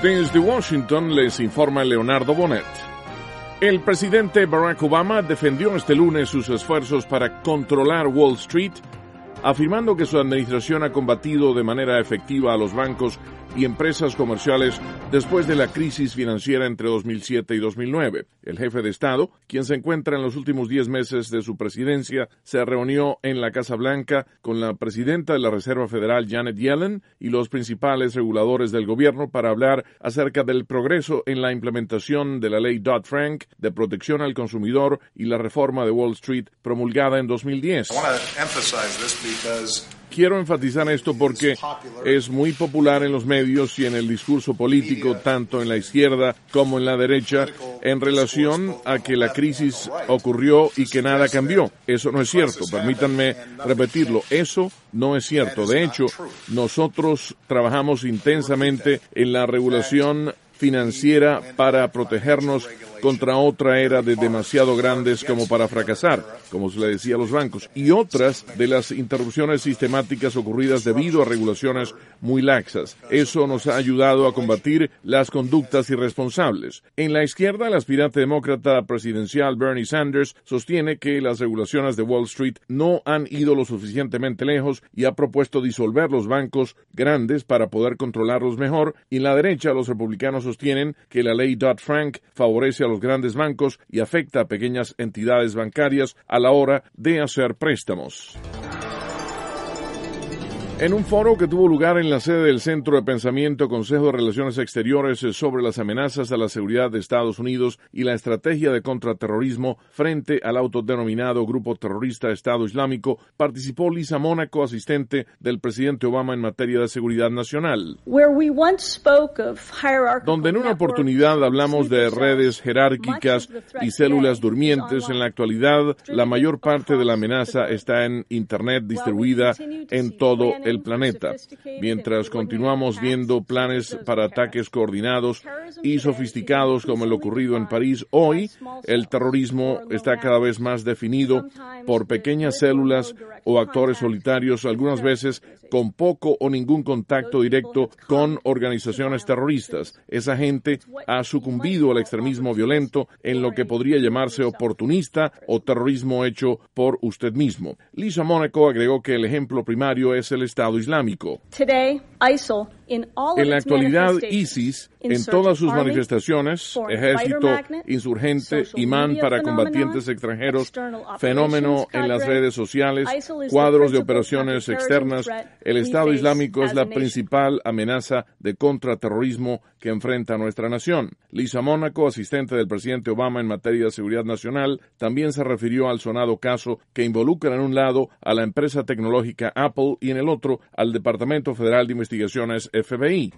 Desde Washington les informa Leonardo Bonet. El presidente Barack Obama defendió este lunes sus esfuerzos para controlar Wall Street, afirmando que su administración ha combatido de manera efectiva a los bancos y empresas comerciales después de la crisis financiera entre 2007 y 2009. El jefe de Estado, quien se encuentra en los últimos 10 meses de su presidencia, se reunió en la Casa Blanca con la presidenta de la Reserva Federal, Janet Yellen, y los principales reguladores del gobierno para hablar acerca del progreso en la implementación de la ley Dodd-Frank de protección al consumidor y la reforma de Wall Street promulgada en 2010. Quiero enfatizar esto porque es muy popular en los medios y en el discurso político, tanto en la izquierda como en la derecha, en relación a que la crisis ocurrió y que nada cambió. Eso no es cierto. Permítanme repetirlo. Eso no es cierto. De hecho, nosotros trabajamos intensamente en la regulación financiera para protegernos contra otra era de demasiado grandes como para fracasar, como se le decía a los bancos, y otras de las interrupciones sistemáticas ocurridas debido a regulaciones muy laxas. Eso nos ha ayudado a combatir las conductas irresponsables. En la izquierda, el aspirante demócrata presidencial Bernie Sanders sostiene que las regulaciones de Wall Street no han ido lo suficientemente lejos y ha propuesto disolver los bancos grandes para poder controlarlos mejor, y en la derecha, los republicanos sostienen que la ley Dodd-Frank favorece a los grandes bancos y afecta a pequeñas entidades bancarias a la hora de hacer préstamos. En un foro que tuvo lugar en la sede del Centro de Pensamiento Consejo de Relaciones Exteriores sobre las amenazas a la seguridad de Estados Unidos y la estrategia de contraterrorismo frente al autodenominado grupo terrorista Estado Islámico, participó Lisa Mónaco, asistente del presidente Obama en materia de seguridad nacional. Donde en una oportunidad hablamos de redes jerárquicas y células durmientes, en la actualidad la mayor parte de la amenaza está en Internet distribuida en todo el planeta. Mientras continuamos viendo planes para ataques coordinados y sofisticados como el ocurrido en París, hoy el terrorismo está cada vez más definido por pequeñas células o actores solitarios, algunas veces con poco o ningún contacto directo con organizaciones terroristas. Esa gente ha sucumbido al extremismo violento en lo que podría llamarse oportunista o terrorismo hecho por usted mismo. Lisa Mónaco agregó que el ejemplo primario es el Estado Islámico. En la actualidad, ISIS, en todas sus manifestaciones, ejército, insurgente, imán para combatientes extranjeros, fenómeno en las redes sociales, cuadros de operaciones externas, el Estado Islámico es la principal amenaza de contraterrorismo que enfrenta nuestra nación. Lisa Mónaco, asistente del presidente Obama en materia de seguridad nacional, también se refirió al sonado caso que involucra en un lado a la empresa tecnológica Apple y en el otro al Departamento Federal de Investigaciones FBI.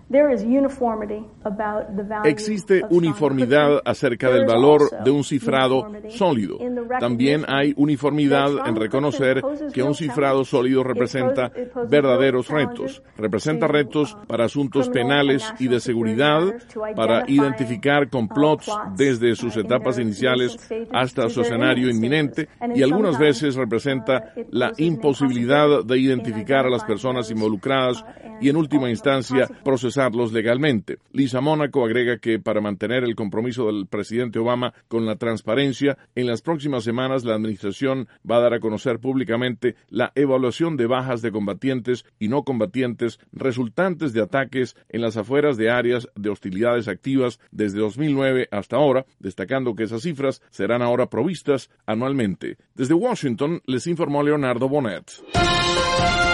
Existe uniformidad acerca del valor de un cifrado sólido. También hay uniformidad en reconocer que un cifrado sólido representa verdaderos retos. Representa retos para asuntos penales y de seguridad, para identificar complots desde sus etapas iniciales hasta su escenario inminente, y algunas veces representa la imposibilidad de identificar a las personas involucradas y en última instancia procesarlos legalmente. Lisa Mónaco agrega que para mantener el compromiso del presidente Obama con la transparencia, en las próximas semanas la administración va a dar a conocer públicamente la evaluación de bajas de combatientes y no combatientes resultantes de ataques en las afueras de áreas de hostilidades activas desde 2009 hasta ahora, destacando que esas cifras serán ahora provistas anualmente. Desde Washington les informó Leonardo Bonet.